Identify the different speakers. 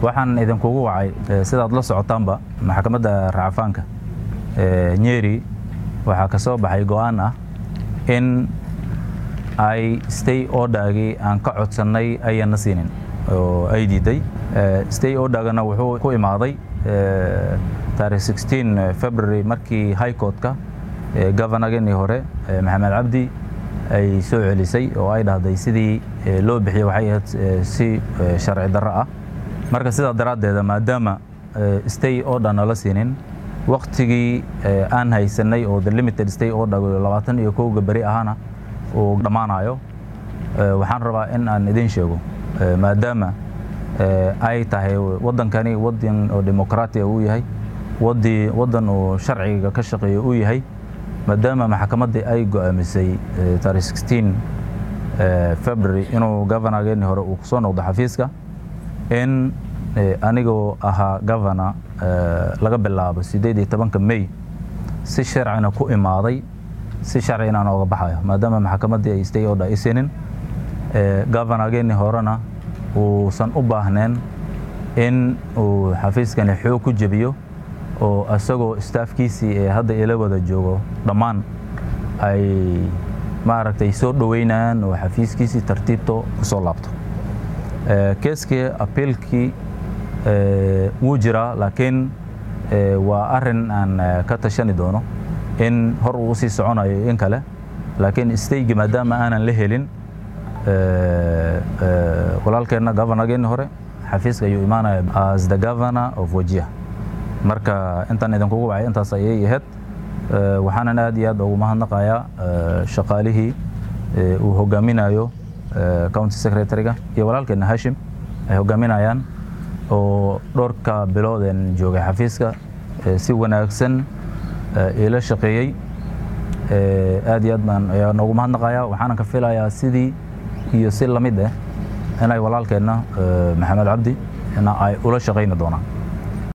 Speaker 1: waxaan idinkugu wacay sidaad la socotaanba maxkamadda raacafaanka Nyeri waxaa ka soo baxay go'aan ah in ay stay order-gi aan ka codsanay ayaan siinin oo ay diiday stay order-gana wuxuu ku imaaday taariikh 16 February markii High Court-ka governorgani hore Maxamed Cabdi ay soo celisay oo ay dhahday sidii loo bixiyay waxay ahayd si sharci darro ah marka sidaa daraadeeda maadaama stay order la siinin waqtigii aan haysanay oo the limited stay order 21 bari ahana oo dhamaanayo waxaan rabaa in aan idin sheego maadaama ay tahay wadankani wadan oo dimuqraadi uu yahay wadan oo sharciga ka shaqeeyo uu yahay maadaama maxkamadda ay go'aamisay taariikh 16 February inuu governorgani hore uu soo noqdo xafiiska in anigoo ahaa governor laga bilaabo 18 May si sharcina ku imaaday si sharcina aan uga baxayo maadaama maxkamadda ay stay order isinin governorgani horena uu san u baahneen in uu xafiiskani xoog ku jabiyo oo asagoo staafkiisii ee hadda ila wada joogo dhammaan ay maaragtay soo dhaweynayaan oo xafiiskiisii tartiibto ku soo laabto keeskii appealkii wuu jiraa laakiin waa arrin aan ka tashani doono in hor uu sii soconayo in kale laakiin staygi maadaama aanan la helin walaalkeena governorgeena hore xafiiska ayuu imaanaya as the governor of Wajir marka intaan idinkugu wacay intaas ayay ahayd waxaan aad iyo aad ugu mahadnaqayaa shaqaalihii uu hogaaminayo county secretary-ga iyo walaalkeena Hashim ay hogaaminayaan oo dhorka biloodeen joogay xafiiska si wanaagsan ila shaqeeyay aad iyo aad baan ugu mahadnaqayaa waxaan ka filayaa sidii iyo si lamid ah inay walaalkeena Maxamed Cabdi ay ula shaqeyn doonaan